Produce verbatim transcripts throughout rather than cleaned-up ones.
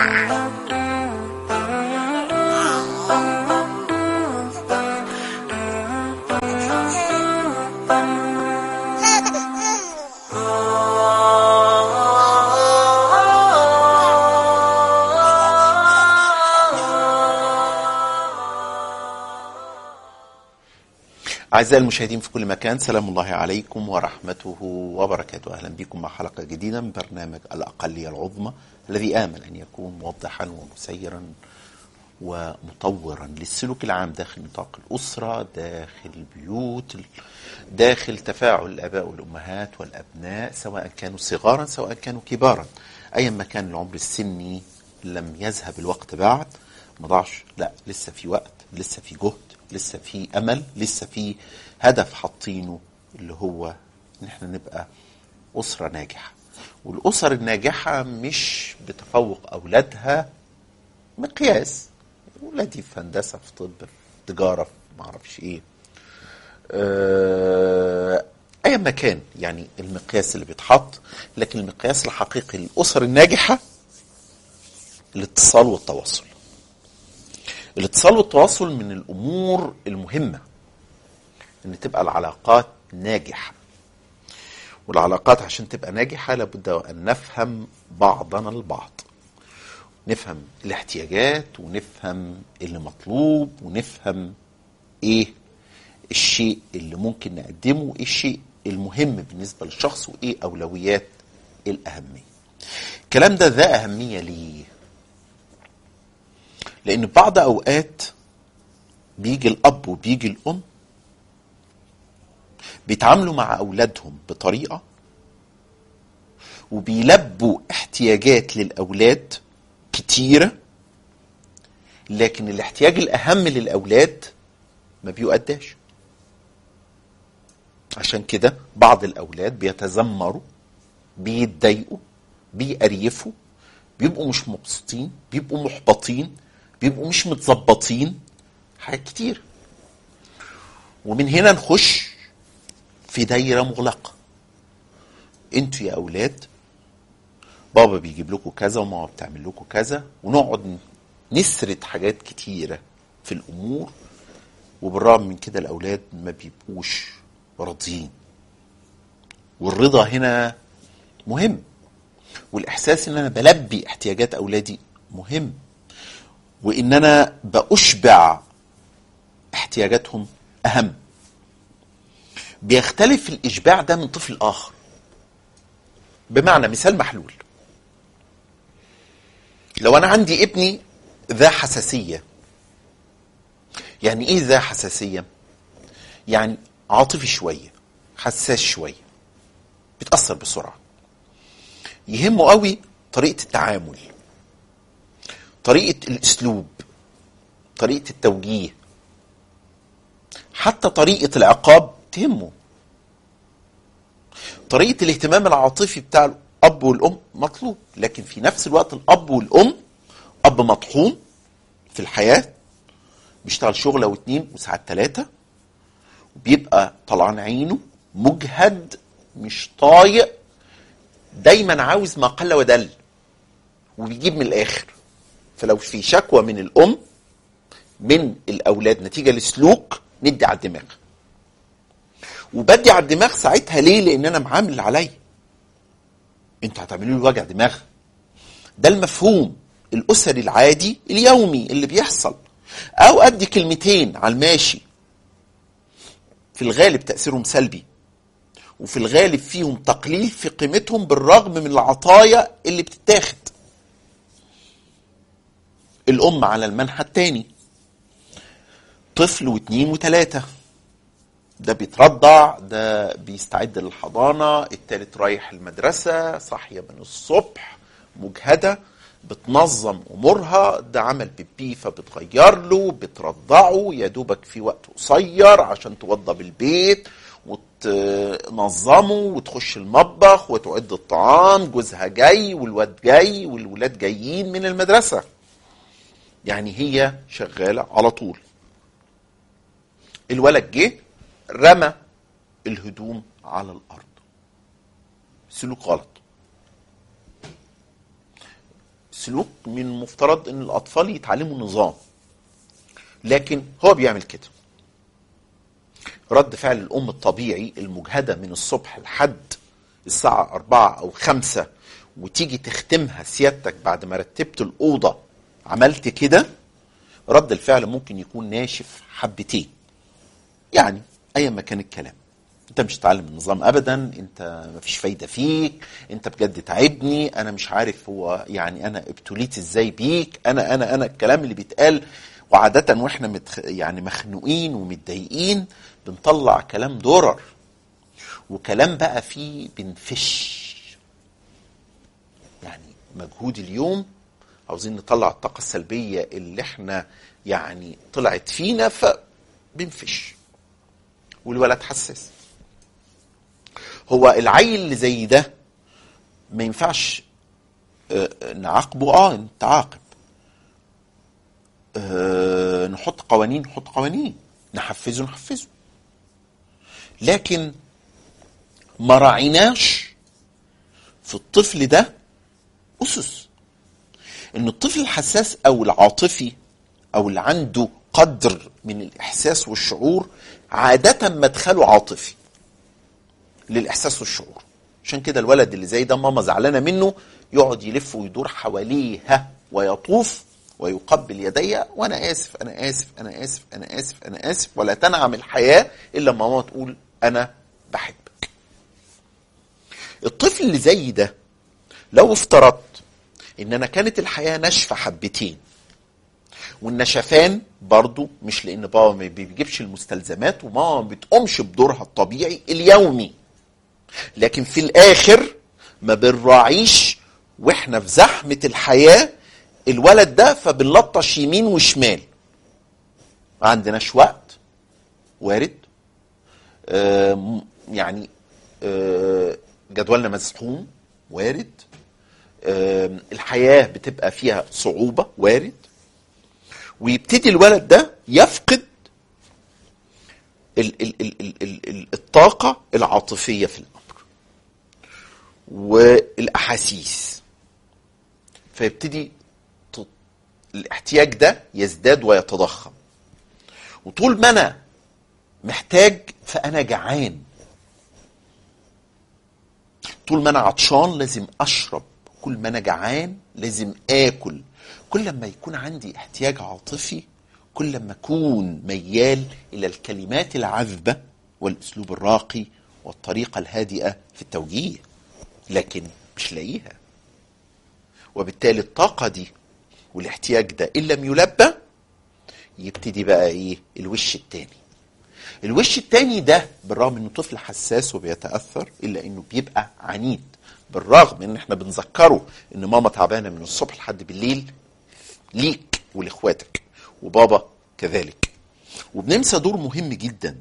أعزائي المشاهدين في كل مكان، سلام الله عليكم ورحمته وبركاته. أهلا بكم مع حلقة جديدة من برنامج الأقلية العظمى، الذي آمل أن يكون موضحا ومسيرا ومطورا للسلوك العام داخل نطاق الأسرة، داخل البيوت، داخل تفاعل الآباء والأمهات والأبناء، سواء كانوا صغارا سواء كانوا كبارا، أيا ما كان العمر السني. لم يذهب الوقت بعد، ما ضاعش، لا لسه في وقت، لسه في جهد، لسه في أمل، لسه في هدف حاطينه، اللي هو ان احنا نبقى أسرة ناجحة. والأسر الناجحة مش بتفوق أولادها مقياس، ولادي في هندسة، في طب، في تجارة، في معرفش ايه، أه أي مكان، يعني المقياس اللي بيتحط. لكن المقياس الحقيقي للأسر الناجحة الاتصال والتواصل. الاتصال والتواصل من الأمور المهمة، ان تبقى العلاقات ناجحة. والعلاقات عشان تبقى ناجحة لابد أن نفهم بعضنا البعض، نفهم الاحتياجات ونفهم اللي مطلوب ونفهم ايه الشيء اللي ممكن نقدمه وايه الشيء المهم بالنسبة للشخص وايه أولويات الأهمية. الكلام ده ذا أهمية ليه؟ لأن بعض أوقات بيجي الأب وبيجي الأم بيتعاملوا مع أولادهم بطريقة وبيلبوا احتياجات للأولاد كتيرة، لكن الاحتياج الأهم للأولاد ما بيؤداش. عشان كده بعض الأولاد بيتذمروا، بيتضايقوا، بيقريفوا، بيبقوا مش مبسوطين، بيبقوا محبطين، بيبقوا مش متظبطين، حاجات كتير. ومن هنا نخش في دايرة مغلقة. انتوا يا أولاد بابا بيجيب لكم كذا وماما بتعمل لكم كذا، ونقعد نسرد حاجات كتيرة في الأمور، وبالرغم من كده الأولاد ما بيبقوش راضيين. والرضا هنا مهم، والإحساس إن أنا بلبي احتياجات أولادي مهم، وإن أنا بأشبع احتياجاتهم أهم. بيختلف الإشباع ده من طفل آخر. بمعنى مثال محلول، لو أنا عندي ابني ذا حساسية. يعني إيه ذا حساسية؟ يعني عاطفي شوية، حساس شوية، بيتأثر بسرعة، يهمه قوي طريقة التعامل، طريقة الأسلوب، طريقة التوجيه، حتى طريقة العقاب تهمه. طريقة الاهتمام العاطفي بتاع الأب والأم مطلوب، لكن في نفس الوقت الأب والأم أب مطحون في الحياة، بيشتغل شغلة واتنين وساعات تلاتة، وبيبقى طلعان عينه، مجهد، مش طايق، دايما عاوز ما قل ودل، وبيجيب من الآخر. فلو في شكوى من الأم من الأولاد نتيجة لسلوك، ندي على الدماغ. وبدي على الدماغ ساعتها ليه؟ لأن أنا معامل اللي عليا، انتوا هتعملوا لي وجع دماغ. ده المفهوم الأسري العادي اليومي اللي بيحصل. أو أدي كلمتين على الماشي، في الغالب تأثيرهم سلبي، وفي الغالب فيهم تقليل في قيمتهم بالرغم من العطايا اللي بتتاخد. الأم على المنحى التاني، طفل واثنين وثلاثة، ده بيترضع، ده بيستعد للحضانة، التالت رايح المدرسة، صاحية من الصبح، مجهدة، بتنظم أمورها، ده عمل بيبي فبتغير له، بترضعه يا دوبك في وقت قصير عشان توضب البيت وتنظمه وتخش المطبخ وتعد الطعام، جوزها جاي والواد جاي والولاد جايين من المدرسة، يعني هي شغالة على طول. الولد جه رمى الهدوم على الأرض، سلوك غلط. سلوك من المفترض ان الاطفال يتعلموا نظام، لكن هو بيعمل كده. رد فعل الام الطبيعي المجهدة من الصبح لحد الساعة أربعة أو خمسة وتيجي تختمها سيادتك بعد ما رتبت الأوضة عملت كده، رد الفعل ممكن يكون ناشف حبتين. يعني أي ما كان الكلام، انت مش هتتعلم النظام ابدا، انت مفيش فايدة فيك، انت بجد تعبني، انا مش عارف هو يعني انا ابتليت ازاي بيك، انا انا انا الكلام اللي بيتقال. وعادة واحنا متخ... يعني مخنوقين ومتضايقين بنطلع كلام درر، وكلام بقى فيه بنفش. يعني مجهود اليوم عاوزين نطلع الطاقة السلبية اللي احنا يعني طلعت فينا فبنفش، والولد حساس. هو العيل اللي زي ده ما ينفعش اه نعاقبه، اه نتعاقب، اه نحط قوانين نحط قوانين، نحفزه نحفزه، لكن ما راعيناش في الطفل ده أسس ان الطفل الحساس او العاطفي او اللي عنده قدر من الاحساس والشعور عادة مدخله عاطفي للاحساس والشعور. عشان كده الولد اللي زي ده ماما زعلانه منه يقعد يلف ويدور حواليها ويطوف ويقبل يديها، وانا اسف انا اسف انا اسف انا اسف انا اسف، ولا تنعم الحياه الا لما ماما تقول انا بحبك. الطفل اللي زي ده لو افترضت ان انا كانت الحياه ناشفه حبتين، والنشفان برضو مش لان بابا ما بيجيبش المستلزمات وماما ما بتقومش بدورها الطبيعي اليومي، لكن في الاخر ما بنراعيش واحنا في زحمة الحياة الولد ده، فبنلطش يمين وشمال. ما عندناش وقت، وارد، آه يعني آه جدولنا مزحوم، وارد، آه الحياة بتبقى فيها صعوبة، وارد، ويبتدي الولد ده يفقد ال ال ال ال ال الطاقة العاطفية في الأمر والأحاسيس، فيبتدي الاحتياج ده يزداد ويتضخم. وطول ما أنا محتاج فأنا جعان، طول ما أنا عطشان لازم أشرب، كل ما أنا جعان لازم آكل. كل ما يكون عندي احتياج عاطفي كل ما أكون ميال إلى الكلمات العذبة والأسلوب الراقي والطريقة الهادئة في التوجيه، لكن مش لاقيها. وبالتالي الطاقة دي والاحتياج ده إن لم يلبى يبتدي بقى إيه الوش التاني. الوش التاني ده بالرغم إنه طفل حساس وبيتأثر إلا إنه بيبقى عنيد، بالرغم إن إحنا بنذكره إن ماما تعبانة من الصبح لحد بالليل ليك ولإخواتك، وبابا كذلك. وبننسى دور مهم جدا.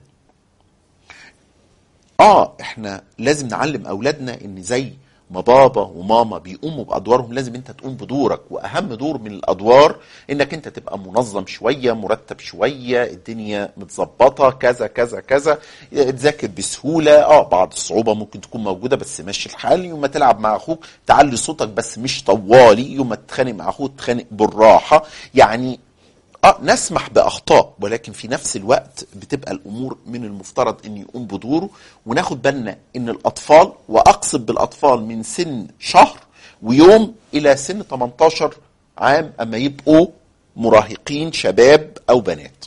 اه احنا لازم نعلم اولادنا ان زي ما بابا وماما بيقوموا بادوارهم لازم انت تقوم بدورك، واهم دور من الادوار انك انت تبقى منظم شوية، مرتب شوية، الدنيا متظبطة، كذا كذا كذا، تذاكر بسهولة. اه بعض الصعوبة ممكن تكون موجودة بس ماشي الحال. يوم ما تلعب مع اخوك تعلي صوتك بس مش طوالي، يوم ما تتخانق مع اخوك تتخانق بالراحة. يعني اه نسمح باخطاء، ولكن في نفس الوقت بتبقى الامور من المفترض ان يقوم بدوره. وناخد بالنا ان الاطفال، واقصد بالاطفال من سن شهر ويوم الى سن تمنتاشر عام، اما يبقوا مراهقين شباب او بنات،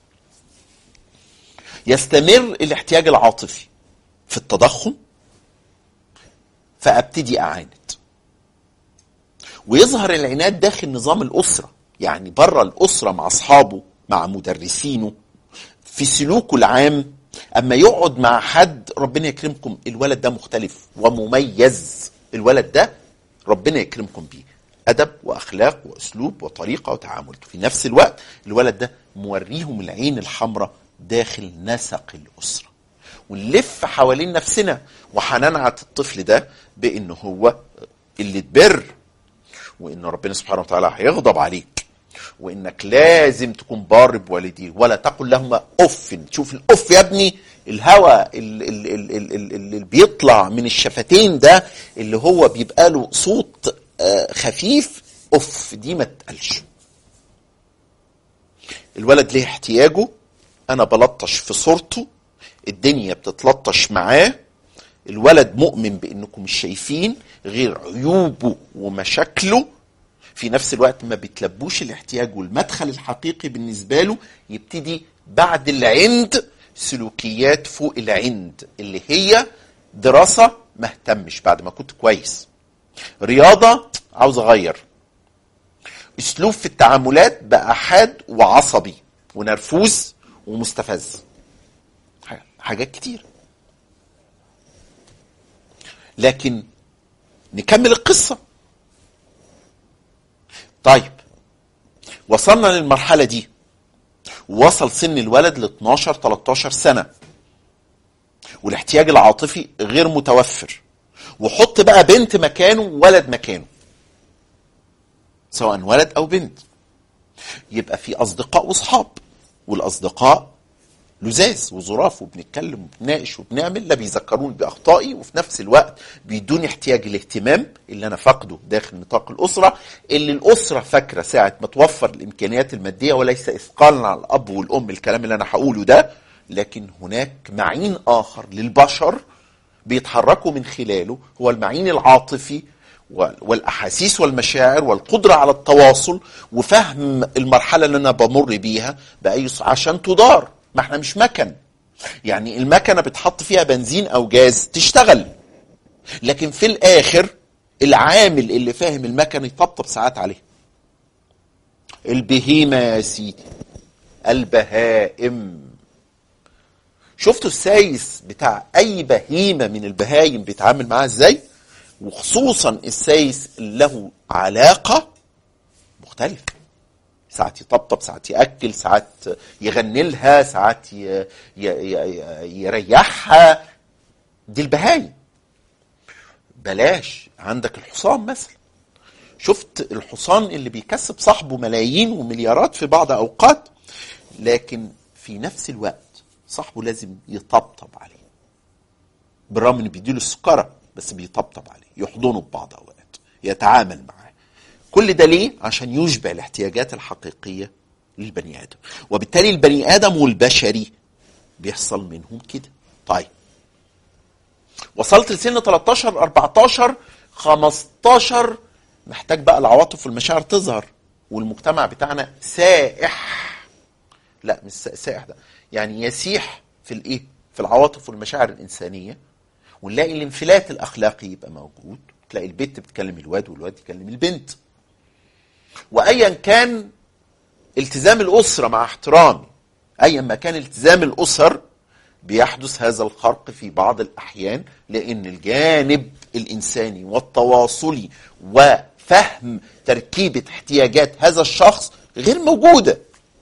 يستمر الاحتياج العاطفي في التضخم، فابتدي اعاند. ويظهر العناد داخل نظام الاسره، يعني بره الأسرة مع أصحابه مع مدرسينه في سلوكه العام. أما يقعد مع حد ربنا يكرمكم الولد ده مختلف ومميز، الولد ده ربنا يكرمكم بيه أدب وأخلاق وأسلوب وطريقة وتعامل. في نفس الوقت الولد ده موريهم العين الحمراء داخل نسق الأسرة. ونلف حوالين نفسنا وحننعت الطفل ده بأنه هو اللي تبر، وإن ربنا سبحانه وتعالى هيغضب عليك، وانك لازم تكون بار بوالديه، ولا تقل لهما اف. شوف الاف يا ابني، الهواء اللي, اللي, اللي بيطلع من الشفتين ده اللي هو بيبقى له صوت خفيف، اوف دي ما تقلش. الولد ليه احتياجه، انا بلطش في صورته، الدنيا بتتلطش معاه، الولد مؤمن بانكم مش شايفين غير عيوبه ومشاكله، في نفس الوقت ما بتلبوش الاحتياج، والمدخل الحقيقي بالنسبة له يبتدي بعد العند سلوكيات فوق العند، اللي هي دراسة ما اهتمش بعد ما كنت كويس، رياضة عاوز اغير، اسلوب في التعاملات بقى حاد وعصبي ونرفوز ومستفز، حاجات كتير. لكن نكمل القصة. طيب وصلنا للمرحلة دي، وصل سن الولد ل اتناشر تلتاشر سنة والاحتياج العاطفي غير متوفر، وحط بقى بنت مكانه وولد مكانه، سواء ولد او بنت. يبقى في اصدقاء واصحاب، والاصدقاء لزاز وظراف وبنتكلم وبنناقش وبنعمل، لا بيذكروني باخطائي وفي نفس الوقت بيدوني احتياج الاهتمام اللي انا فاقده داخل نطاق الاسره، اللي الاسره فاكره ساعه ما توفر الامكانيات الماديه، وليس اثقالا على الاب والام الكلام اللي انا هقوله ده، لكن هناك معين اخر للبشر بيتحركوا من خلاله، هو المعين العاطفي والاحاسيس والمشاعر والقدره على التواصل وفهم المرحله اللي انا بمر بيها باي عشان تدار. ما احنا مش مكن، يعني المكنه بتحط فيها بنزين او جاز تشتغل، لكن في الاخر العامل اللي فاهم المكنه يطبطب ساعات عليه. البهيمه يا سيدي، البهائم، شفتوا السايس بتاع اي بهيمه من البهايم بيتعامل معاها ازاي؟ وخصوصا السايس له علاقه مختلفه، ساعات يطبطب، ساعات يأكل، ساعات يغني لها، ساعات ي... ي... ي... يريحها. دي البهايم. بلاش عندك الحصان مثلا، شفت الحصان اللي بيكسب صاحبه ملايين ومليارات في بعض أوقات، لكن في نفس الوقت صاحبه لازم يطبطب عليه، بالرغم انه بيديله السكرة بس بيطبطب عليه، يحضنه ببعض أوقات، يتعامل معاه. كل ده ليه؟ عشان يشبع الاحتياجات الحقيقية للبني آدم، وبالتالي البني آدم والبشري بيحصل منهم كده. طيب وصلت لسن تلتاشر اربعتاشر خمستاشر، محتاج بقى العواطف والمشاعر تظهر، والمجتمع بتاعنا سائح، لا مش سائح ده، يعني يسيح في الايه، في العواطف والمشاعر الإنسانية، ونلاقي الانفلات الأخلاقي يبقى موجود، تلاقي البنت بتكلم الواد والواد يكلم البنت، وايا كان التزام الاسره، مع احترامي ايا ما كان التزام الاسر، بيحدث هذا الخرق في بعض الاحيان، لان الجانب الانساني والتواصلي وفهم تركيبه احتياجات هذا الشخص غير موجوده.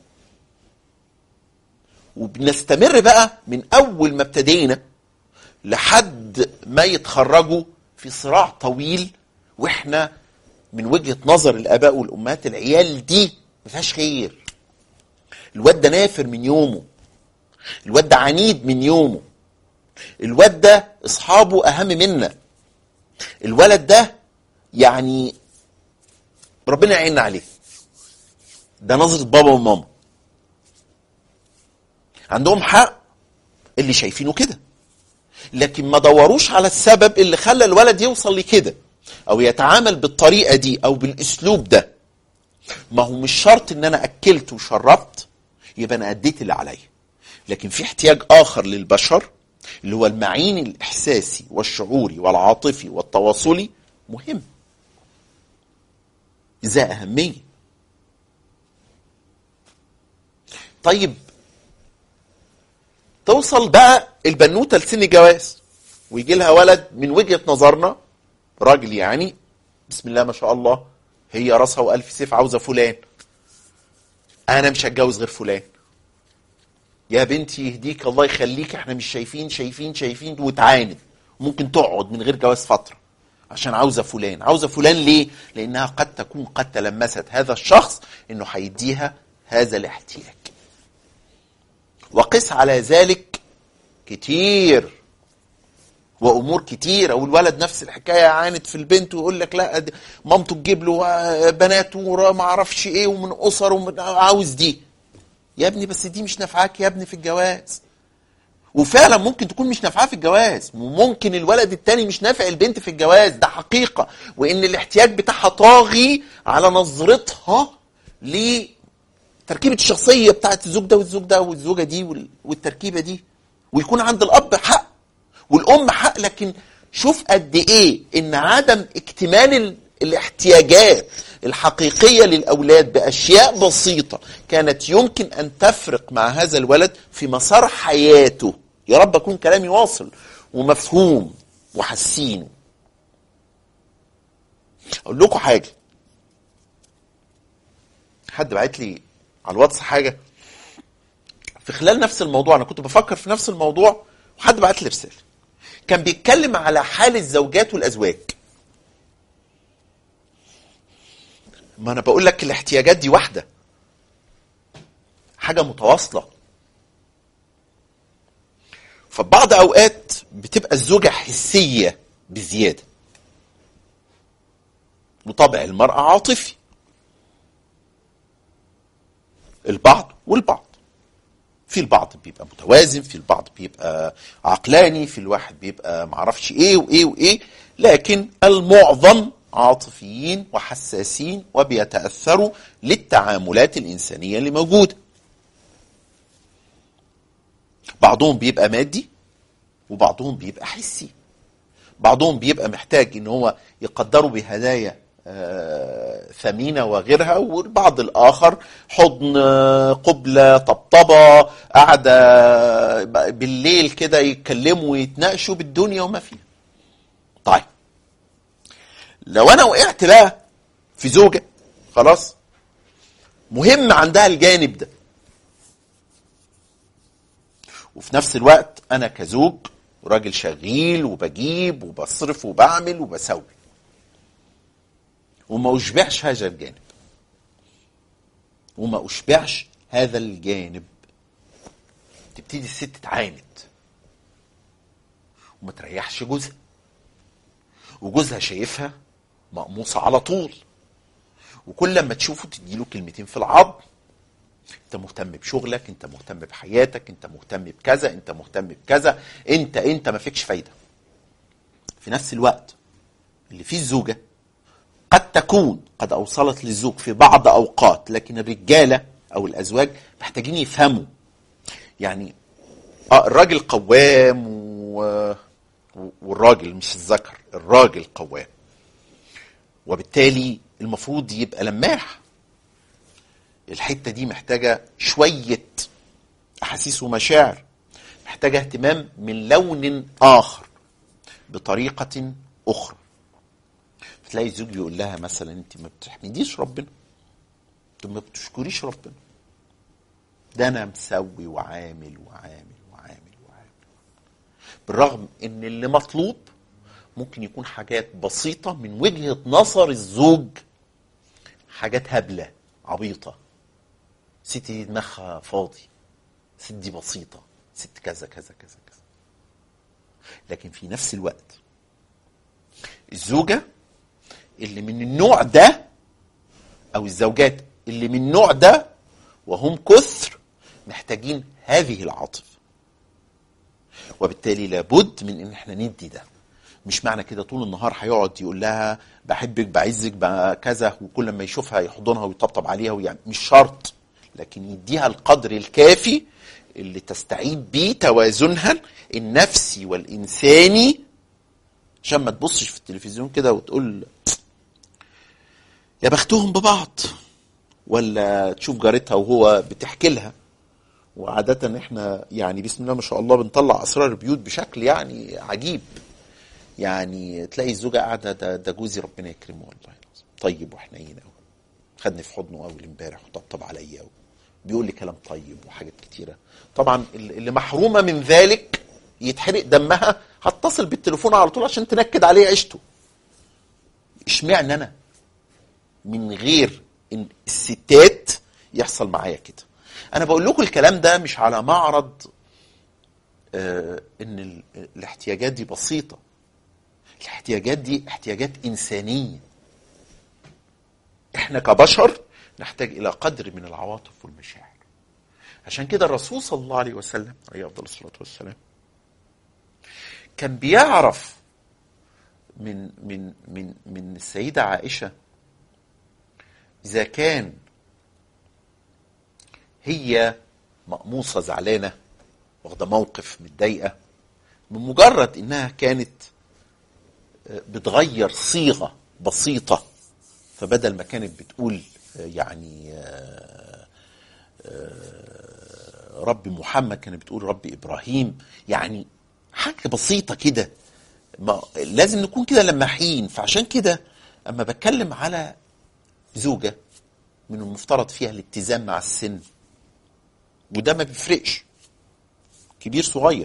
وبنستمر بقى من اول ما ابتدينا لحد ما يتخرجوا في صراع طويل، واحنا من وجهة نظر الآباء والأمهات العيال دي مفيهاش خير. الواد ده نافر من يومه، الواد ده عنيد من يومه، الواد ده أصحابه أهم منا، الولد ده يعني ربنا يعيننا عليه. ده نظرة بابا وماما، عندهم حق اللي شايفينه كده، لكن ما دوروش على السبب اللي خلى الولد يوصل لكده او يتعامل بالطريقة دي او بالاسلوب ده. ما هو مش شرط ان انا اكلت وشربت يبقى انا اديت اللي عليا، لكن في احتياج اخر للبشر اللي هو المعين الاحساسي والشعوري والعاطفي والتواصلي، مهم ذا اهمية. طيب توصل بقى البنوتة لسن جواز، ويجي لها ولد من وجهة نظرنا راجل، يعني بسم الله ما شاء الله، هي راسها والف سيف، عاوزة فلان، انا مش هتجوز غير فلان. يا بنتي يهديك الله يخليك، احنا مش شايفين شايفين شايفين، وتعاند، ممكن تقعد من غير جواز فترة عشان عاوزة فلان. عاوزة فلان ليه؟ لانها قد تكون قد تلمست هذا الشخص انه هيديها هذا الاحتياج. وقس على ذلك كتير، وامور كتيره، والولد نفس الحكايه عانت في البنت، ويقول لك لا مامته تجيب له بنات وما اعرفش ايه ومن اسر ومن عاوز دي. يا ابني بس دي مش نافعاك يا ابني في الجواز، وفعلا ممكن تكون مش نافعاه في الجواز، وممكن الولد التاني مش نافع البنت في الجواز، ده حقيقه، وان الاحتياج بتاعها طاغي على نظرتها لتركيبه الشخصيه بتاعت الزوج ده والزوج ده والزوجه دي والتركيبه دي، ويكون عند الاب حق والام حق. لكن شوف قد ايه ان عدم اكتمال الاحتياجات الحقيقية للأولاد بأشياء بسيطة كانت يمكن أن تفرق مع هذا الولد في مسار حياته. يا رب أكون كلامي واصل ومفهوم وحسين. أقول لكم حاجة، حد بعت لي على الواتس حاجة في خلال نفس الموضوع، أنا كنت بفكر في نفس الموضوع وحد بعت لي رسالة كان بيتكلم على حال الزوجات والأزواج. ما أنا بقول لك الاحتياجات دي واحدة، حاجة متواصلة. فبعض أوقات بتبقى الزوجة حسية بزيادة، وطبع المرأة عاطفي، البعض والبعض. في البعض بيبقى متوازن، في البعض بيبقى عقلاني، في الواحد بيبقى معرفش ايه وايه وايه، لكن المعظم عاطفيين وحساسين وبيتأثروا للتعاملات الإنسانية اللي موجودة. بعضهم بيبقى مادي وبعضهم بيبقى حسي. بعضهم بيبقى محتاج ان هو يقدروا بهدايا آه ثمينة وغيرها، والبعض الآخر حضن، قبلة، طبطبة، قاعدة بالليل كده يتكلموا ويتناقشوا بالدنيا وما فيها. طيب لو أنا وقعت بقى في زوجة خلاص مهم عندها الجانب ده، وفي نفس الوقت أنا كزوج وراجل شغيل وبجيب وبصرف وبعمل وبسوي، وما أشبعش هذا الجانب وما أشبعش هذا الجانب تبتدي الست تعاند وما تريحش جوزها، وجوزها شايفها مقموصة على طول، وكل لما تشوفه تديله كلمتين في العظم: انت مهتم بشغلك، انت مهتم بحياتك، انت مهتم بكذا، انت مهتم بكذا، انت انت ما فيكش فايدة. في نفس الوقت اللي فيه الزوجة قد تكون قد أوصلت للزوج في بعض أوقات، لكن الرجالة أو الأزواج محتاجين يفهموا يعني آه الراجل قوام و... والراجل مش الذكر، الراجل قوام، وبالتالي المفروض يبقى لماح. الحتة دي محتاجة شوية أحاسيس ومشاعر، محتاجة اهتمام من لون آخر بطريقة أخرى. تلاقي الزوج يقول لها مثلا: انت ما بتحمديش ربنا، انت ما بتشكريش ربنا، ده انا مسوي وعامل وعامل وعامل وعامل، بالرغم ان اللي مطلوب ممكن يكون حاجات بسيطة من وجهة نظر الزوج، حاجات هبلة عبيطة، ست دي دماغها فاضي، ست دي بسيطة، ست كذا كذا كذا كذا. لكن في نفس الوقت الزوجة اللي من النوع ده او الزوجات اللي من النوع ده وهم كثر محتاجين هذه العاطفة، وبالتالي لابد من ان احنا ندي ده. مش معنى كده طول النهار هيقعد يقول لها بحبك بعزك بكذا، وكل ما يشوفها يحضنها ويطبطب عليها ويعني، مش شرط، لكن يديها القدر الكافي اللي تستعيد بيه توازنها النفسي والإنساني، عشان ما تبصش في التلفزيون كده وتقول يا بختهم ببعض، ولا تشوف جارتها وهو بتحكي لها. وعادة احنا يعني بسم الله ما شاء الله بنطلع اسرار البيوت بشكل يعني عجيب. يعني تلاقي الزوجة قاعدة: ده, ده جوزي ربنا يكرمه والله طيب وحنين قوي، خدني في حضنه اول امبارح وطبطب عليا وبيقول لي كلام طيب وحاجات كتيرة. طبعا اللي محرومة من ذلك يتحرق دمها، هتصل بالتليفون على طول عشان تنكد عليه عيشته. اشمعنى انا من غير ان الستات يحصل معايا كده؟ انا بقول لكم الكلام ده مش على معرض آه ان ال... الاحتياجات دي بسيطة. الاحتياجات دي احتياجات إنسانية. احنا كبشر نحتاج إلى قدر من العواطف والمشاعر. عشان كده الرسول صلى الله عليه وسلم عليه أفضل الصلاة والسلام كان بيعرف من من من من السيدة عائشة إذا كان هي مقموصة زعلانة واخدة موقف متضايقة، بمجرد إنها كانت بتغير صيغة بسيطة، فبدل ما كانت بتقول يعني رب محمد كانت بتقول رب إبراهيم، يعني حاجة بسيطة كده. ما لازم نكون كده لماحين. فعشان كده أما بتكلم على زوجة من المفترض فيها الاتزان مع السن، وده ما بيفرقش كبير صغير.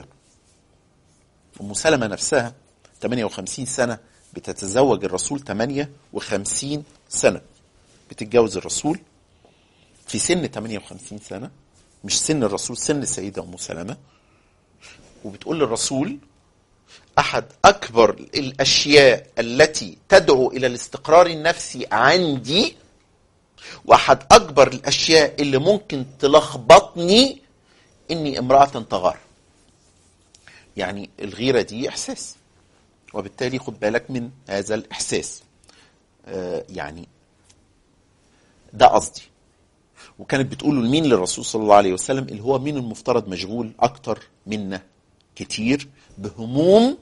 أم سلمة نفسها ثمانية وخمسين سنة بتتزوج الرسول، ثمانية وخمسين سنة بتتجوز الرسول في سن ثمانية وخمسين سنة، مش سن الرسول، سن السيدة أم سلمة. وبتقول للرسول أحد أكبر الأشياء التي تدعو إلى الاستقرار النفسي عندي، وأحد أكبر الأشياء اللي ممكن تلخبطني، إني امرأة تغار. يعني الغيرة دي إحساس، وبالتالي خد بالك من هذا الإحساس. آه يعني ده قصدي. وكانت بتقوله لمين؟ للرسول صلى الله عليه وسلم، اللي هو مين المفترض مشغول أكتر منا كتير بهموم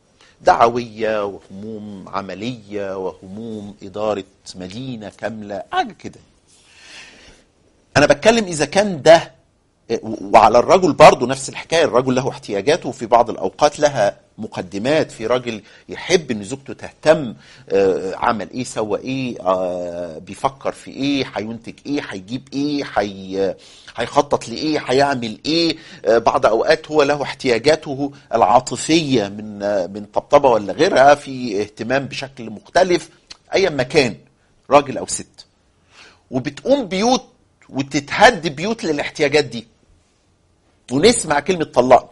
دعوية وهموم عملية وهموم إدارة مدينة كاملة، حاجة كده. أنا بتكلم إذا كان ده، وعلى الرجل برضو نفس الحكاية. الرجل له احتياجاته، وفي بعض الأوقات لها مقدمات. في راجل يحب ان زوجته تهتم، آه عمل ايه، سوى ايه، آه بيفكر في ايه، هينتج ايه، هيجيب ايه، هي هيخطط لايه، هيعمل ايه. آه بعض اوقات هو له احتياجاته العاطفية من آه من طبطبة ولا غيرها، في اهتمام بشكل مختلف، ايا ما كان راجل او ست. وبتقوم بيوت وتتهد بيوت للاحتياجات دي، ونسمع كلمة طلقني،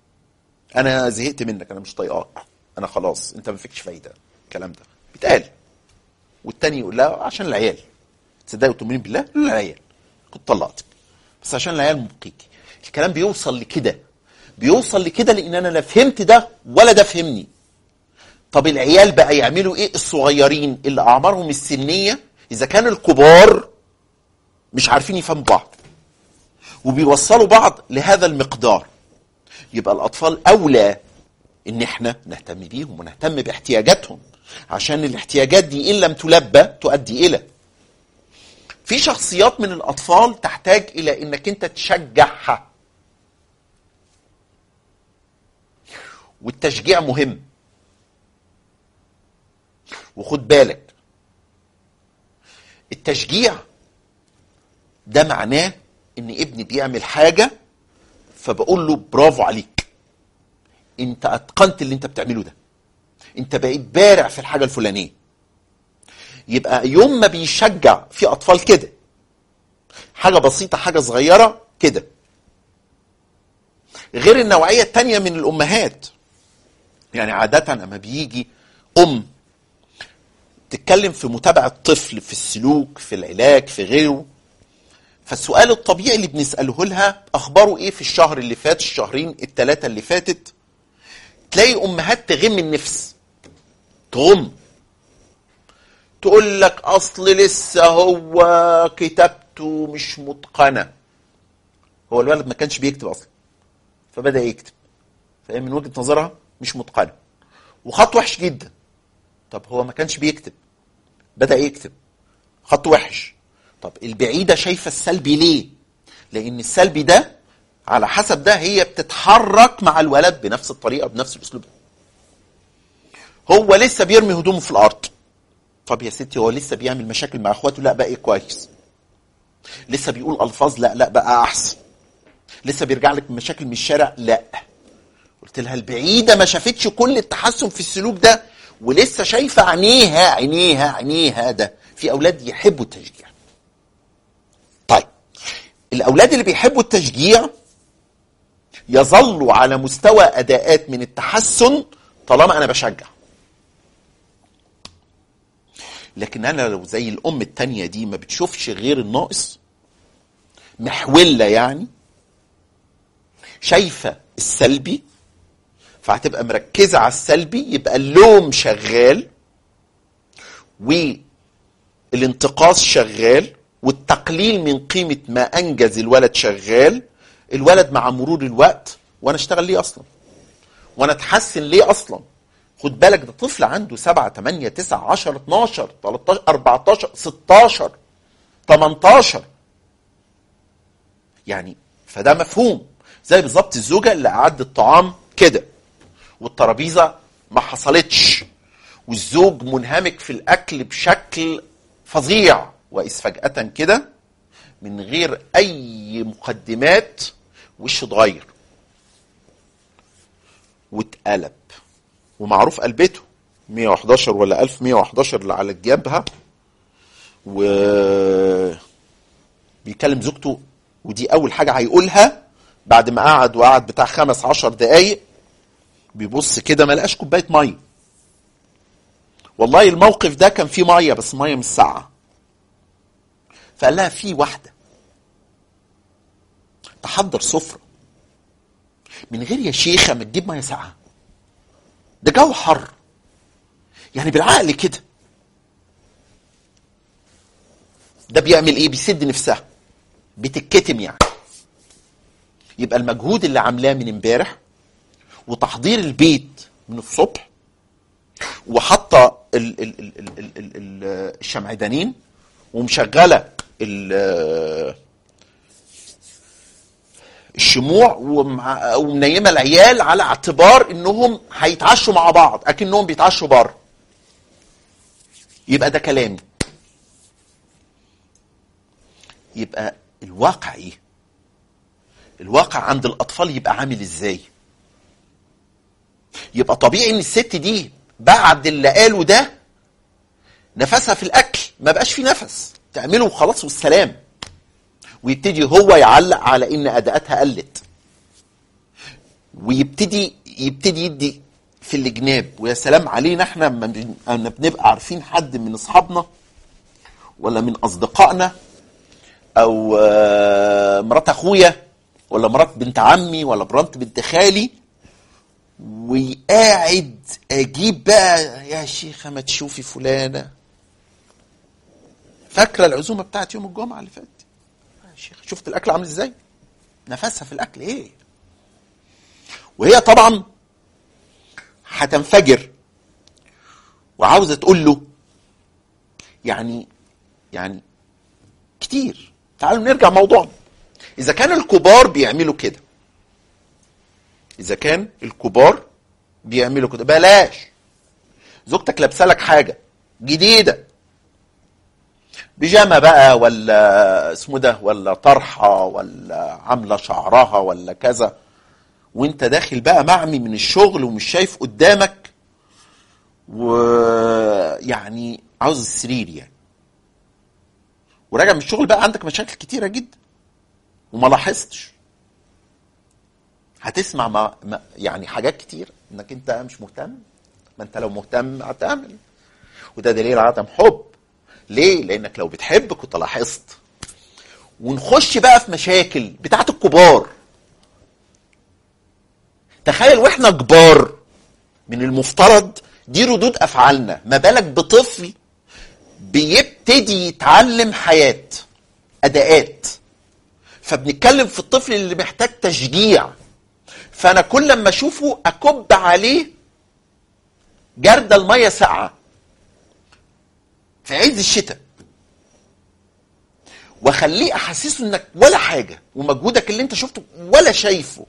انا زهقت منك، انا مش طايقاك، انا خلاص انت ما فيكش فايده. الكلام ده بيتقال. والتاني يقول لا عشان العيال، تصدقوا وتؤمنين بالله، لا العيال كنت طلقتك بس عشان العيال مبقيكي. الكلام بيوصل لكده، بيوصل لكده لان انا لا فهمت ده ولا ده فهمني. طب العيال بقى يعملوا ايه؟ الصغيرين اللي اعمارهم السنيه، اذا كان الكبار مش عارفين يفهموا بعض وبيوصلوا بعض لهذا المقدار، يبقى الأطفال أولى إن إحنا نهتم بيهم ونهتم باحتياجاتهم، عشان الاحتياجات دي إن لم تلبى تؤدي إلى. في شخصيات من الأطفال تحتاج إلى إنك أنت تشجعها، والتشجيع مهم. وخد بالك، التشجيع ده معناه إن ابني بيعمل حاجة فبقول له برافو عليك، انت اتقنت اللي انت بتعمله ده، انت بقيت بارع في الحاجة الفلانية. يبقى يوم ما بيشجع، في اطفال كده، حاجة بسيطة، حاجة صغيرة كده. غير النوعية التانية من الامهات، يعني عادة اما بيجي ام تتكلم في متابعة طفل في السلوك، في العلاج، في غيره، فالسؤال الطبيعي اللي بنسأله لها اخباره ايه في الشهر اللي فات، الشهرين الثلاثة اللي فاتت. تلاقي امهات تغم النفس، تغم، تقول لك اصل لسه هو كتابته مش متقنة. هو الولد ما كانش بيكتب اصلا فبدأ يكتب، فهي من وجهة نظرها مش متقنة وخط وحش جدا. طب هو ما كانش بيكتب، بدأ يكتب، خط وحش. طب البعيدة شايفة السلبي ليه؟ لان السلبي ده على حسب ده هي بتتحرك مع الولد بنفس الطريقة بنفس الاسلوب. هو لسه بيرمي هدومه في الارض، طب يا ستي هو لسه بيعمل مشاكل مع اخواته، لا بقى كويس. لسه بيقول الفاظ، لا لا بقى احسن. لسه بيرجع لك من مشاكل من الشارع، لا. قلت لها البعيدة ما شافتش كل التحسن في السلوك ده، ولسه شايفة عينيها عينيها عينيها. ده في اولاد يحبوا التشجيع. طيب الاولاد اللي بيحبوا التشجيع يظل على مستوى اداءات من التحسن طالما انا بشجع. لكن انا لو زي الام التانية دي ما بتشوفش غير الناقص، محولة يعني، شايفة السلبي، فهتبقى مركزة على السلبي، يبقى اللوم شغال والانتقاص شغال والتقليل من قيمة ما أنجز الولد شغال. الولد مع مرور الوقت، وانا اشتغل ليه اصلا؟ وانا اتحسن ليه اصلا؟ خد بالك ده طفل عنده سبعة تمانية تسعة عشرة اتناشر تلتاشر اربعتاشر ستاشر تمنتاشر يعني. فده مفهوم. زي بالظبط الزوجة اللي قعدت الطعام كده والترابيزة ما حصلتش والزوج منهمك في الاكل بشكل فظيع، وإذ فجأة كده من غير اي مقدمات وش اتغير واتقلب. ومعروف قلبته مية وحداشر ولا ألف ومية وحداشر اللي على الجبهة، و بيكلم زوجته، ودي اول حاجة هيقولها بعد ما قعد وقعد بتاع خمس عشر دقايق. بيبص كده ما لقاش كوباية مية. والله الموقف ده كان فيه مية بس مية مش ساقعة. فقال لها في واحدة تحضر سفرة من غير يا شيخة ما تجيب مية ساقعة، ده جو حر يعني، بالعقل كده. ده بيعمل ايه؟ بيسد نفسها، بتتكتم يعني. يبقى المجهود اللي عاملاه من امبارح وتحضير البيت من الصبح وحاطه الشمعدانين ومشغله الشموع ومنيمه العيال على اعتبار انهم هيتعشوا مع بعض اكنهم بيتعشوا بره. يبقى ده كلامي. يبقى الواقع ايه؟ الواقع عند الاطفال يبقى عامل ازاي؟ يبقى طبيعي ان الست دي بعد اللي قاله ده نفسها في الاكل ما بقاش في نفس، تعمله وخلاص والسلام، ويبتدي هو يعلق على ان اداءاتها قلت، ويبتدي يبتدي يدي في الجناب. ويا سلام علينا احنا لما بنبقى عارفين حد من اصحابنا ولا من اصدقائنا او مرات اخويا ولا مرات بنت عمي ولا مرات بنت خالي، وقاعد اجيب بقى يا شيخه ما تشوفي فلانه، فاكره العزومه بتاعت يوم الجمعه اللي فاتت يا شيخه شفت الاكل عامل ازاي؟ نفسها في الاكل ايه؟ وهي طبعا هتنفجر وعاوزه تقول له يعني يعني كتير. تعالوا نرجع موضوعنا. اذا كان الكبار بيعملوا كده، اذا كان الكبار بيعملوا كده، بلاش زوجتك لابسه لك حاجه جديده، بيجامه بقى ولا اسمه ده ولا طرحه ولا عامله شعرها ولا كذا، وانت داخل بقى معمي من الشغل ومش شايف قدامك ويعني عاوز السرير يعني، وراجع من الشغل بقى عندك مشاكل كتيره جدا وما لاحظتش. هتسمع ما ما يعني حاجات كتير انك انت مش مهتم. ما انت لو مهتم هتعمل، وده دليل عدم حب. ليه؟ لانك لو بتحب كنت لاحظت. ونخش بقى في مشاكل بتاعت الكبار. تخيل واحنا كبار من المفترض دي ردود افعالنا، ما بالك بطفل بيبتدي يتعلم حياة اداءات. فبنتكلم في الطفل اللي محتاج تشجيع، فانا كل لما اشوفه اكب عليه جردة المية ساقعة في عز الشتاء واخليه احسسه انك ولا حاجة ومجهودك اللي انت شفته ولا شايفه.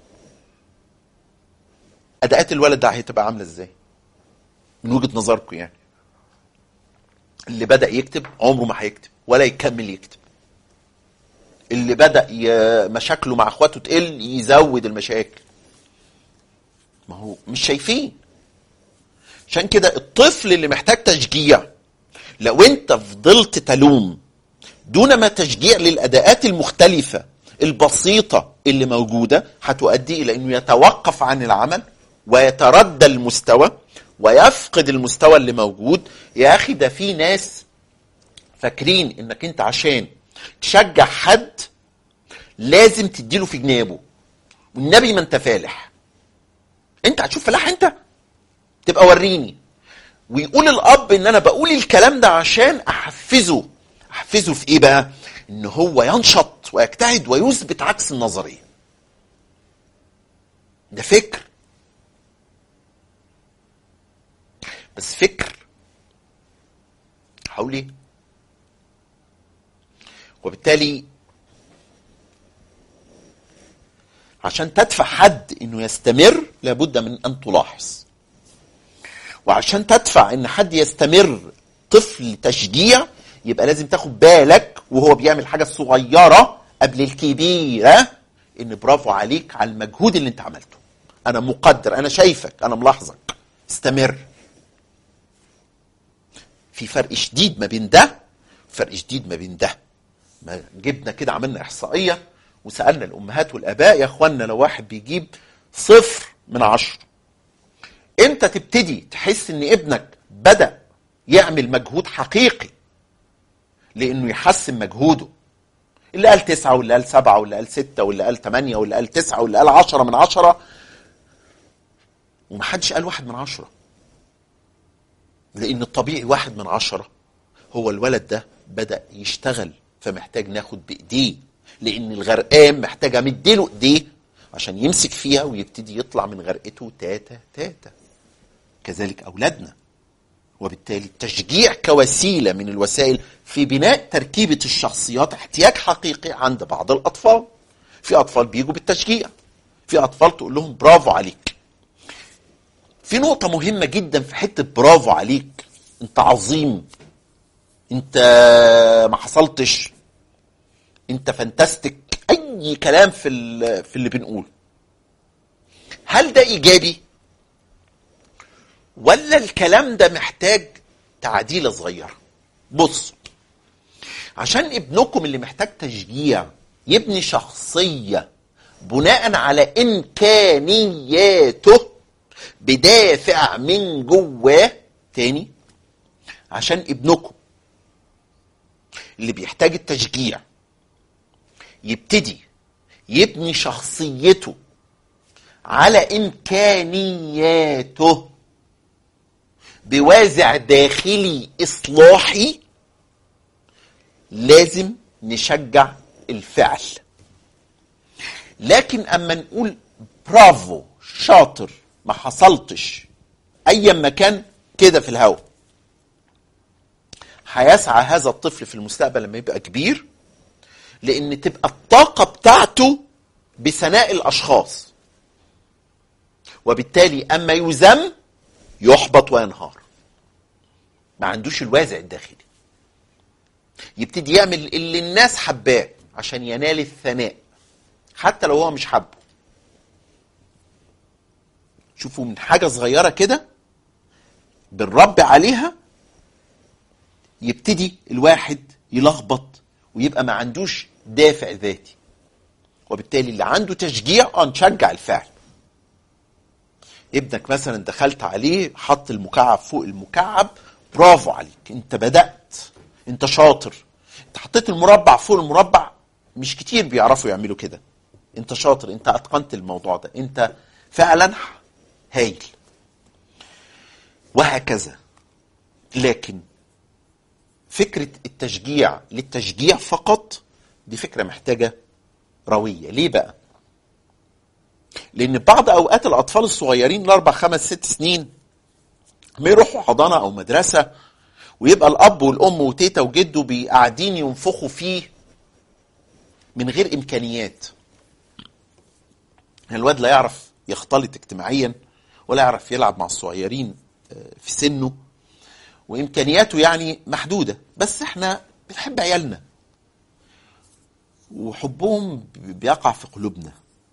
اداءات الولد ده هتبقى عاملة ازاي من وجهة نظركم؟ يعني اللي بدأ يكتب عمره ما هيكتب ولا يكمل يكتب. اللي بدأ مشاكله مع اخواته تقل يزود المشاكل. ما هو مش شايفين. عشان كده الطفل اللي محتاج تشجيع، لو انت فضلت تلوم دون ما تشجيع للأداءات المختلفة البسيطة اللي موجودة هتؤدي إلى أنه يتوقف عن العمل ويتردى المستوى ويفقد المستوى اللي موجود. يا أخي ده في ناس فاكرين إنك أنت عشان تشجع حد لازم تديله في جنابه، والنبي ما انت فالح. انت هتشوف فلاح انت؟ تبقى وريني. ويقول الأب إن أنا بقول الكلام ده عشان أحفزه. أحفزه في إيه بقى؟ إن هو ينشط ويجتهد ويثبت عكس النظرية. ده فكر، بس فكر حولي. وبالتالي عشان تدفع حد إنه يستمر لابد من أن تلاحظ، وعشان تدفع إن حد يستمر طفل تشجيع يبقى لازم تاخد بالك وهو بيعمل حاجة صغيرة قبل الكبيرة، إن برافو عليك على المجهود اللي انت عملته، أنا مقدر، أنا شايفك، أنا ملاحظك، استمر. في فرق شديد ما بين ده فرق شديد ما بين ده. ما جبنا كده عملنا إحصائية وسألنا الأمهات والآباء، يا أخوانا لو واحد بيجيب صفر من عشر، امتى تبتدي تحس ان ابنك بدأ يعمل مجهود حقيقي لانه يحسن مجهوده؟ اللي قال تسعة واللي قال سبعة واللي قال ستة واللي قال تمانية واللي قال تسعة واللي قال عشرة من عشرة، ومحدش قال واحد من عشرة. لان الطبيعي واحد من عشرة هو الولد ده بدأ يشتغل، فمحتاج ناخد بإيديه، لان الغرقان محتاج امدله ايديه عشان يمسك فيها ويبتدي يطلع من غرقته تاتا تاتا. كذلك أولادنا. وبالتالي التشجيع كوسيلة من الوسائل في بناء تركيبة الشخصيات احتياج حقيقي عند بعض الأطفال. في أطفال بيجوا بالتشجيع، في أطفال تقول لهم برافو عليك. في نقطة مهمة جدا في حتة برافو عليك، انت عظيم، انت ما حصلتش، انت فانتاستيك، اي كلام في في اللي بنقول. هل ده ايجابي ولا الكلام ده محتاج تعديلة صغيرة؟ بص، عشان ابنكم اللي محتاج تشجيع يبني شخصية بناء على إمكانياته بدافع من جواه، تاني، عشان ابنكم اللي بيحتاج التشجيع يبتدي يبني شخصيته على إمكانياته بوازع داخلي إصلاحي، لازم نشجع الفعل. لكن أما نقول برافو، شاطر، ما حصلتش، أي مكان كده في الهواء، هيسعى هذا الطفل في المستقبل لما يبقى كبير لأن تبقى الطاقة بتاعته بثناء الأشخاص، وبالتالي أما يذم يحبط وينهار، ما عندوش الوازع الداخلي، يبتدي يعمل اللي الناس حباه عشان ينال الثناء حتى لو هو مش حبه. شوفوا من حاجة صغيرة كده بالرب عليها يبتدي الواحد يلخبط ويبقى ما عندوش دافع ذاتي، وبالتالي اللي عنده تشجيع اه نشجع الفعل. ابنك مثلا دخلت عليه حط المكعب فوق المكعب، برافو عليك، انت بدأت، انت شاطر. انت حطيت المربع فوق المربع، مش كتير بيعرفوا يعملوا كده، انت شاطر، انت اتقنت الموضوع ده، انت فعلا هايل، وهكذا. لكن فكرة التشجيع للتشجيع فقط دي فكرة محتاجة روية. ليه بقى؟ لأن بعض أوقات الأطفال الصغيرين الأربع خمس ست سنين ما يروحوا حضانة أو مدرسة ويبقى الأب والأم وتيتا وجده بيقعدين ينفخوا فيه من غير إمكانيات. الواد لا يعرف يختلط اجتماعيا ولا يعرف يلعب مع الصغيرين في سنه، وإمكانياته يعني محدودة، بس احنا بنحب عيالنا وحبهم بيقع في قلوبنا،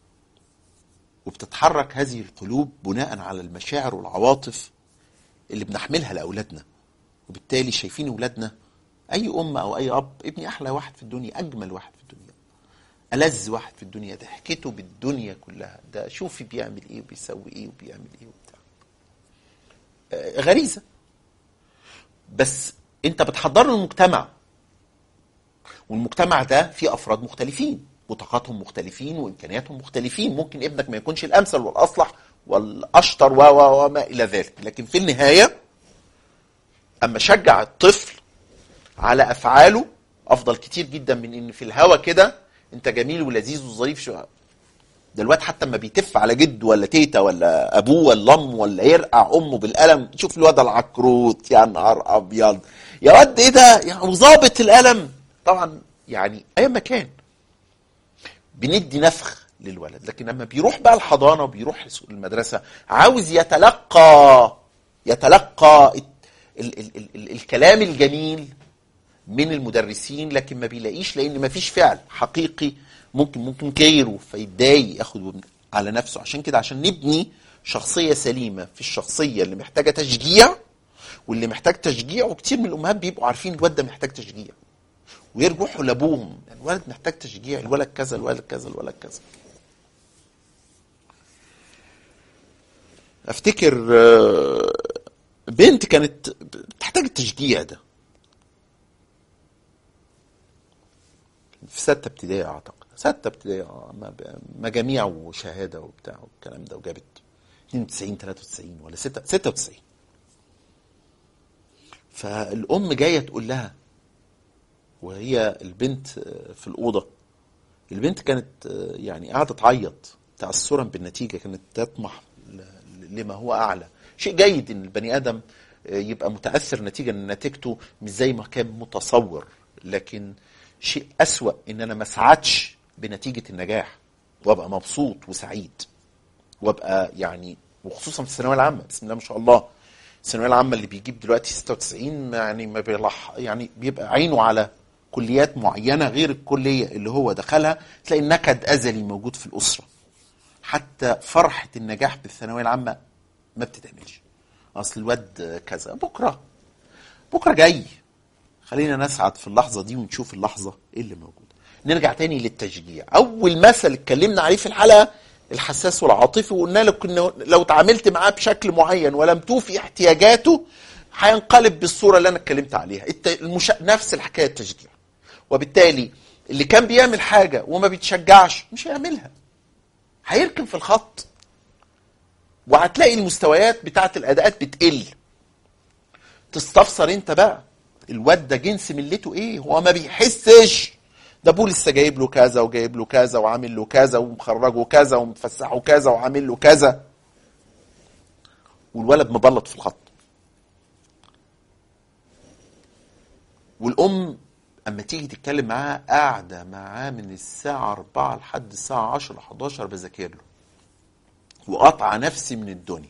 وبتتحرك هذه القلوب بناء على المشاعر والعواطف اللي بنحملها لأولادنا. وبالتالي شايفين أولادنا، أي أم أو أي أب، ابني أحلى واحد في الدنيا، أجمل واحد في الدنيا، ألذ واحد في الدنيا، ده حكيته بالدنيا كلها، ده شوفي بيعمل ايه وبيسوي ايه وبيعمل ايه وبتاع. آه غريزة. بس انت بتحضر له المجتمع، والمجتمع ده فيه افراد مختلفين وطاقاتهم مختلفين وامكانياتهم مختلفين. ممكن ابنك ما يكونش الامثل والاصلح والاشطر و وما الى ذلك، لكن في النهايه اما شجع الطفل على افعاله افضل كتير جدا من ان في الهوا كده انت جميل ولذيذ وظريف. شو ده الواد حتى ما بيتف على جد ولا تيتا ولا ابوه ولا امه ولا يرقع امه بالقلم، شوف الواد العكروت يا نهار ابيض يا واد ايه ده يعني، وظابط القلم طبعا. يعني اي مكان بندي نفخ للولد، لكن لما بيروح بقى الحضانه وبيروح المدرسه عاوز يتلقى يتلقى ال ال ال ال الكلام الجميل من المدرسين، لكن ما بيلاقيش لان ما فيش فعل حقيقي. ممكن ممكن غيره فيتضايق ياخد على نفسه. عشان كده عشان نبني شخصيه سليمه في الشخصيه اللي محتاجه تشجيع واللي محتاج تشجيع، وكتير من الامهات بيبقوا عارفين الواد ده محتاج تشجيع ويرجعوا لابوهم، الولد محتاج تشجيع، الولد كذا الولد كذا الولد كذا. افتكر بنت كانت بتحتاج التشجيع ده في ستة ابتدائي اعتقد، ستة ابتدائي مجاميع وشهاده وبتاع والكلام ده، وجابت اثنين وتسعين ثلاثة وتسعين ولا ستة وتسعين. فالام جايه تقول لها وهي البنت في الاوضه، البنت كانت يعني قاعده تعيط تاثرا بالنتيجه، كانت تطمح لما هو اعلى. شيء جيد ان البني ادم يبقى متاثر نتيجه ان نتيجته مش زي ما كان متصور، لكن شيء اسوأ ان انا ما اسعدش بنتيجه النجاح وابقى مبسوط وسعيد وابقى يعني، وخصوصا في الثانويه العامه بسم الله ما شاء الله. الثانويه العامه اللي بيجيب دلوقتي ستة وتسعين يعني ما بيلح يعني بيبقى عينه على كليات معينه غير الكليه اللي هو دخلها، تلاقي النكد ازلي موجود في الاسره. حتى فرحه النجاح بالثانويه العامه ما بتتعملش، اصل الواد كذا، بكره بكره جاي، خلينا نسعد في اللحظه دي ونشوف اللحظه ايه اللي موجود. نرجع تاني للتشجيع. اول مثل اتكلمنا عليه في الحلقه الحساس والعاطفي، وقلنا لك انه لو تعاملت معاه بشكل معين ولم توفي احتياجاته هينقلب بالصوره اللي انا اتكلمت عليها. المش... نفس الحكايه التشجيع. وبالتالي اللي كان بيعمل حاجه وما بيتشجعش مش هيعملها، هيركن في الخط، وهتلاقي المستويات بتاعت الاداءات بتقل. تستفسر انت بقى الواد ده جنس ملته ايه، هو ما بيحسش، ده ابوه لسه جايب له كذا وجايب له كذا وعامل له كذا ومخرجه كذا ومفسحه كذا وعامل له كذا، والولد مبلط في الخط. والام اما تيجي تتكلم معاه قاعده معاه من الساعه أربعة لحد الساعه عشرة حداشر بذاكر له وقطع نفسي من الدنيا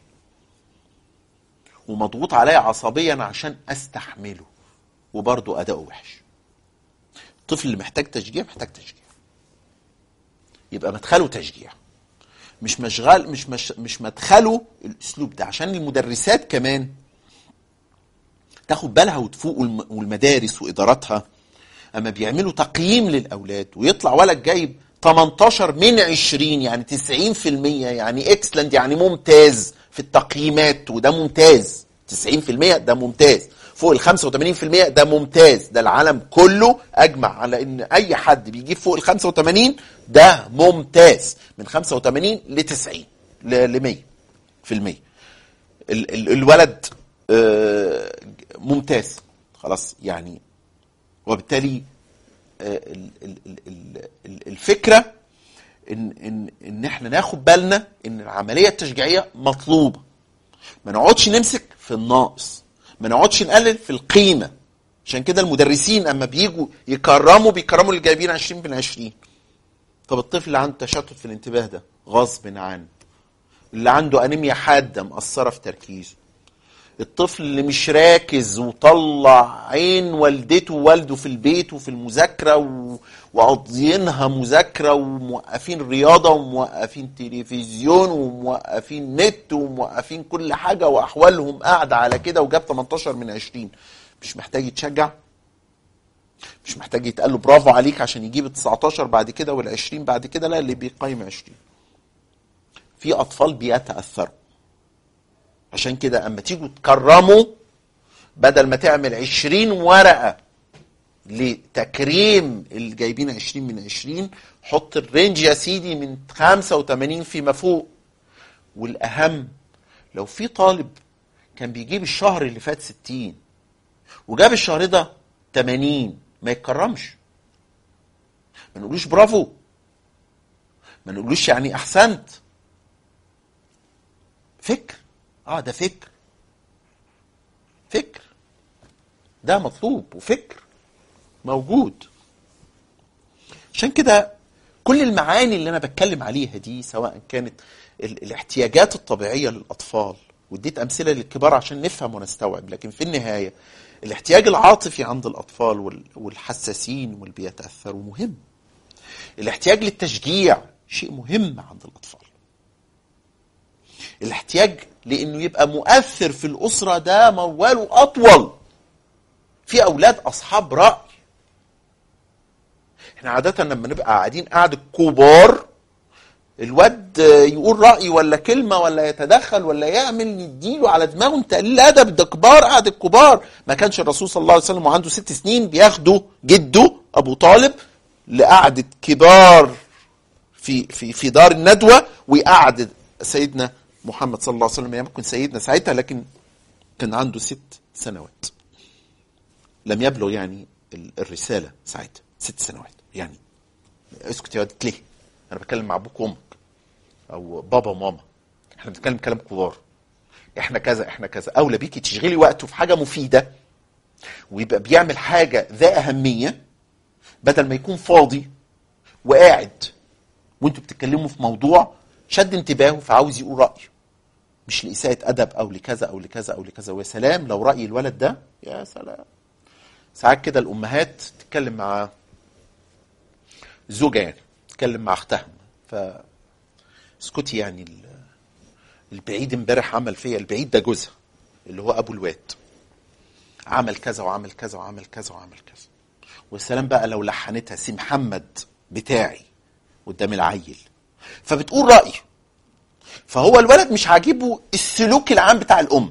ومضغوط عليا عصبيا عشان استحمله، وبرضه اداؤه وحش. الطفل اللي محتاج تشجيع محتاج تشجيع، يبقى مدخله تشجيع، مش مشغال مش مش مش مدخله الاسلوب ده. عشان المدرسات كمان تاخد بالها وتفوق، والمدارس واداراتها اما بيعملوا تقييم للاولاد ويطلع ولد جايب تمنتاشر من عشرين يعني تسعين في المية يعني اكسلنت يعني ممتاز في التقييمات، وده ممتاز. تسعين في المية ده ممتاز، فوق ال خمسة وثمانين في المية ده ممتاز. ده العالم كله اجمع على ان اي حد بيجيب فوق ال خمسة وثمانين ده ممتاز، من خمسة وثمانين ل تسعين ل مية في المية. ال ال الولد آه ممتاز خلاص يعني. وبالتالي آه ال ال ال ال الفكره ان ان ان احنا ناخد بالنا ان العمليه التشجيعيه مطلوبه، ما نقعدش نمسك في الناقص، ما نقعدش نقلل في القيمه. عشان كده المدرسين اما بييجوا يكرموا بيكرموا اللي جايبين عشرين من عشرين. طب الطفل اللي عنده تشتت في الانتباه ده غصب عنه، اللي عنده انيميا حاده مأثره في تركيزه، الطفل اللي مش راكز وطلع عين والدته ووالده في البيت وفي المذاكره و... وقاضيينها مذاكره وموقفين رياضه وموقفين تلفزيون وموقفين نت وموقفين كل حاجه واحوالهم قاعده على كده وجاب تمنتاشر من عشرين، مش محتاج يتشجع؟ مش محتاج يتقال له برافو عليك عشان يجيب التسعتاشر بعد كده والعشرين بعد كده، لا، اللي بيقيم عشرين. في أطفال بيتأثروا، عشان كده أما تيجوا تكرموا بدل ما تعمل عشرين ورقة لتكريم اللي جايبين عشرين من عشرين، حط الرينج يا سيدي من خمسة وتمانين فيما فوق. والأهم لو في طالب كان بيجيب الشهر اللي فات ستين وجاب الشهر ده تمانين، ما يتكرمش، ما نقولوش برافو، ما نقولوش يعني أحسنت. فكر، اه ده فكر، فكر ده مطلوب وفكر موجود. عشان كده كل المعاني اللي انا بتكلم عليها دي، سواء كانت ال- الاحتياجات الطبيعية للأطفال، واديت أمثلة للكبار عشان نفهم ونستوعب، لكن في النهاية الاحتياج العاطفي عند الأطفال وال- والحساسين واللي بيتأثروا مهم. الاحتياج للتشجيع شيء مهم عند الأطفال. الاحتياج لأنه يبقى مؤثر في الأسرة ده مواله أطول. في أولاد أصحاب رأي. احنا عادة لما نبقى قاعدين قاعدة كبار، الواد يقول رأي ولا كلمة ولا يتدخل ولا يعمل، نديله على دماغه، انت قليل الأدب، ده كبار، قاعدة كبار. ما كانش الرسول صلى الله عليه وسلم وعنده ست سنين بياخده جده أبو طالب لقعدة كبار في في في دار الندوة، ويقعد سيدنا محمد صلى الله عليه وسلم، يمكن سيدنا ساعتها لكن كان عنده ست سنوات، لم يبلغ يعني الرسالة ساعتها، ست سنوات. يعني اسكت يا ولد ليه؟ انا بتكلم مع ابوك وامك او بابا وماما، احنا بنتكلم كلام كبار، احنا كذا احنا كذا. اولى بيكي تشغلي وقته في حاجه مفيده، ويبقى بيعمل حاجه ذا اهميه، بدل ما يكون فاضي وقاعد وانتوا بتتكلموا في موضوع شد انتباهه فعاوز يقول رايه، مش لإساءة ادب او لكذا او لكذا او لكذا. ويا سلام لو راي الولد ده، يا سلام. ساعات كده الامهات تتكلم مع زوجة، يعني تتكلم مع اختها، ف اسكتي يعني البعيد امبارح عمل فيا، البعيد ده جوزها اللي هو ابو الواد، عمل كذا وعمل كذا وعمل كذا وعمل كذا. والسلام بقى لو لحنتها سي محمد بتاعي قدام العيل، فبتقول رأي، فهو الولد مش عاجبه السلوك العام بتاع الام،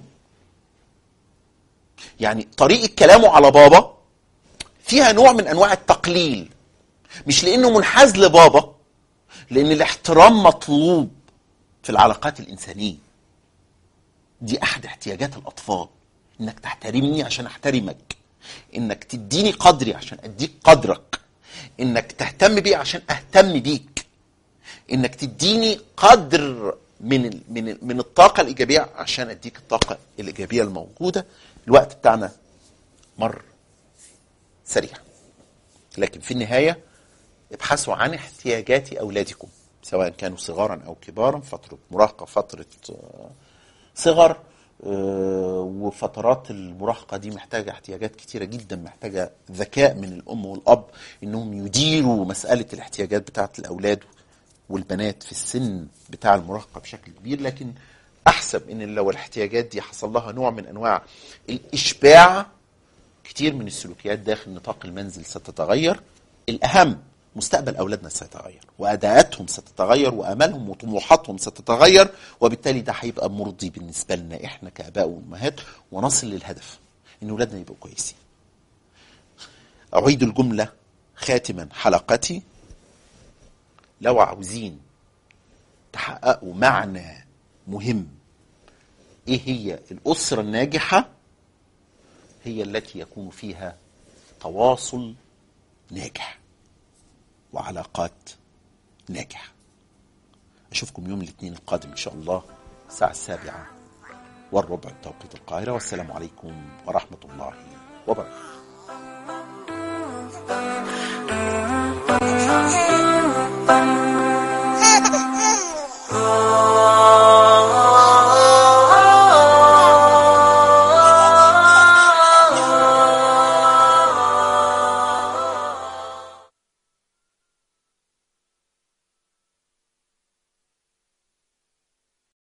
يعني طريقة كلامه على بابا فيها نوع من انواع التقليل، مش لانه منحاز لبابا، لان الاحترام مطلوب في العلاقات الانسانيه. دي احد احتياجات الاطفال، انك تحترمني عشان احترمك، انك تديني قدري عشان اديك قدرك، انك تهتم بي عشان اهتم بيك، انك تديني قدر من من من الطاقه الايجابيه عشان اديك الطاقه الايجابيه الموجوده. الوقت بتاعنا مر سريع، لكن في النهايه ابحثوا عن احتياجات أولادكم سواء كانوا صغارا أو كبارا، فترة مراهقة، فترة صغر، وفترات المراهقة دي محتاجة احتياجات كتيرة جدا، محتاجة ذكاء من الأم والأب إنهم يديروا مسألة الاحتياجات بتاعة الأولاد والبنات في السن بتاع المراهقة بشكل كبير. لكن أحسب إن لو الاحتياجات دي حصل لها نوع من أنواع الإشباع، كتير من السلوكيات داخل نطاق المنزل ستتغير. الأهم مستقبل أولادنا سيتغير، وأداءاتهم ستتغير، وأمالهم وطموحاتهم ستتغير، وبالتالي ده هيبقى مرضي بالنسبة لنا إحنا كآباء وأمهات، ونصل للهدف إن أولادنا يبقوا كويسين. أعيد الجملة خاتما حلقتي: لو عاوزين تحققوا معنى مهم، إيه هي الأسرة الناجحة؟ هي التي يكون فيها تواصل ناجح وعلاقات ناجحة. أشوفكم يوم الاثنين القادم إن شاء الله الساعة السابعة والربع بتوقيت القاهرة، والسلام عليكم ورحمة الله وبركاته.